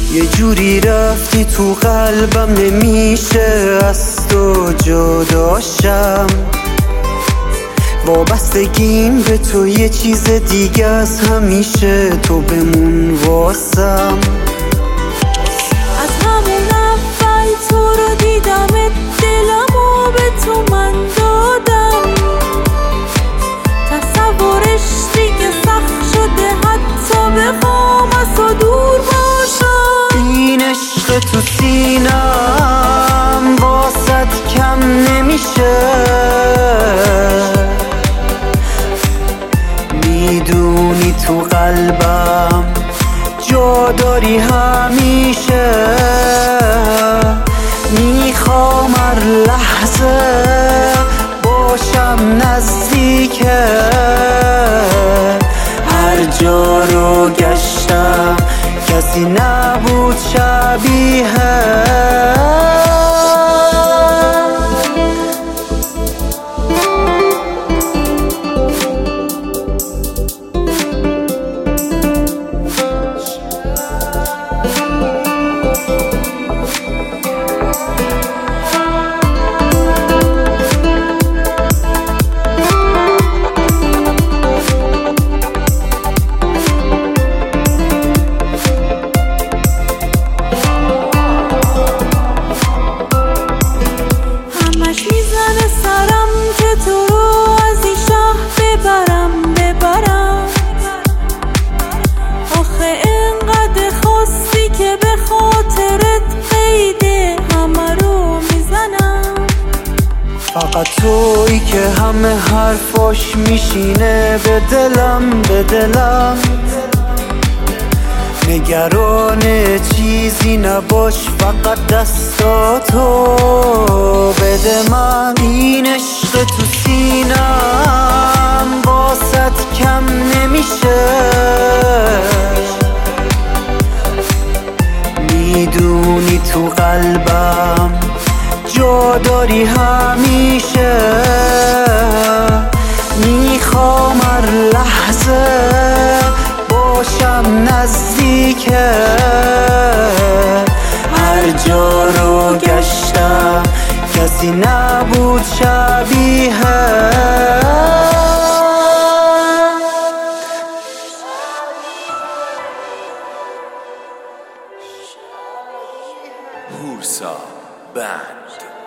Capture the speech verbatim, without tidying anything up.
یه جوری رفتی تو قلبم نمیشه از تو جداشم. وابستگیم به تو یه چیز دیگه از همیشه، تو بمون واسم. از همون اول تو رو دیدمت، دلمو به تو من دادم. تصورش دیگه سخت شده، حتی بخوام از تو دور باشم. این عشق تو سینم واسط کم نمیشه، میدونی تو قلبم جا داری همیشه. میخوام هر لحظه باشم نزدیکه، هر جا رو گشتم کسی نبود شبیه. فقط تویی که همه حرفاش میشینه به دلم به دلم. نگران چیزی نباش، فقط دستاتو بده من. این عشق تو سینم واسط کم نمیشه، میدونی تو قلبم جا داری همیشه. میخوام هر لحظه باشم نزدیکه، هر جا رو گشتم کسی نبود شبیه. هورسا بند.